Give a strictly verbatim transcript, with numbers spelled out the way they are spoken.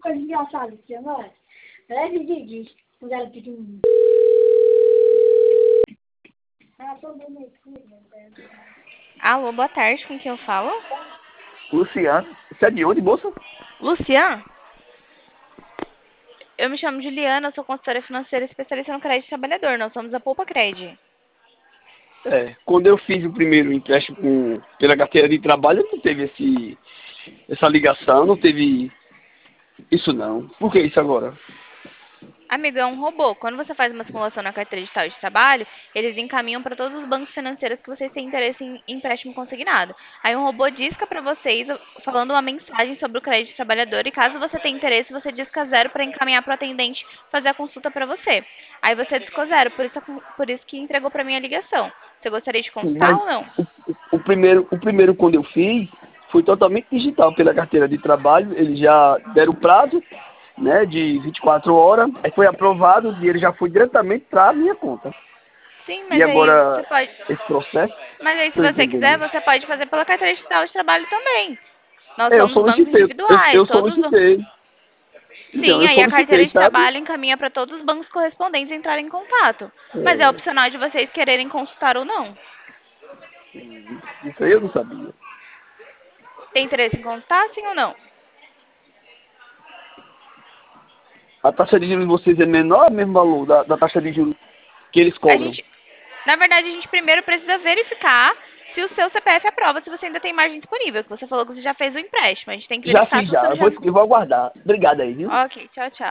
coisa engraçada aqui agora. Parece Didi, quando era pequenininho. Ah, tô vendo aqui. Alô, boa tarde, com quem eu falo? Luciano, você é de onde, moça? Lucian? Eu me chamo Juliana, sou consultora financeira especialista no crédito trabalhador. Nós somos a Poupa Cred. É, quando eu fiz o primeiro empréstimo com, pela carteira de trabalho, não teve esse, essa ligação, não teve isso não. Por que isso agora? Amigo, é um robô. Quando você faz uma simulação na carteira digital de trabalho, eles encaminham para todos os bancos financeiros que vocês têm interesse em empréstimo consignado. Aí um robô disca para vocês, falando uma mensagem sobre o crédito trabalhador, e caso você tenha interesse, você disca zero para encaminhar para o atendente fazer a consulta para você. Aí você discou zero, por isso, por isso que entregou para mim a ligação. Você gostaria de consultar Mas ou não? o, o, o primeiro, o primeiro quando eu fiz, foi totalmente digital pela carteira de trabalho, eles já deram o prazo, né, de vinte e quatro horas, aí foi aprovado, o dinheiro já foi diretamente para a minha conta. Sim, E mas aí você agora, pode. esse processo, Mas aí, se estou você quiser, entendendo. você pode fazer pela carteira digital de trabalho também. Nós É, eu somos bancos solicitei, eu, individuais, eu todos. solicitei. Então, Sim, eu aí a carteira solicitei, de sabe? trabalho encaminha para todos os bancos correspondentes entrarem em contato. Mas é É, opcional de vocês quererem consultar ou não. isso aí eu não sabia. Tem interesse em consultar, sim ou não? A taxa de juros de vocês é menor ou é o mesmo valor da, da taxa de juros que eles A cobram? gente, na verdade, a gente primeiro precisa verificar se o seu C P F aprova, se você ainda tem margem disponível. Que você falou que você já fez o empréstimo. A gente tem que Já verificar fiz se o já, seu eu já. vou, eu vou aguardar. Obrigado aí, viu? Ok, tchau, tchau.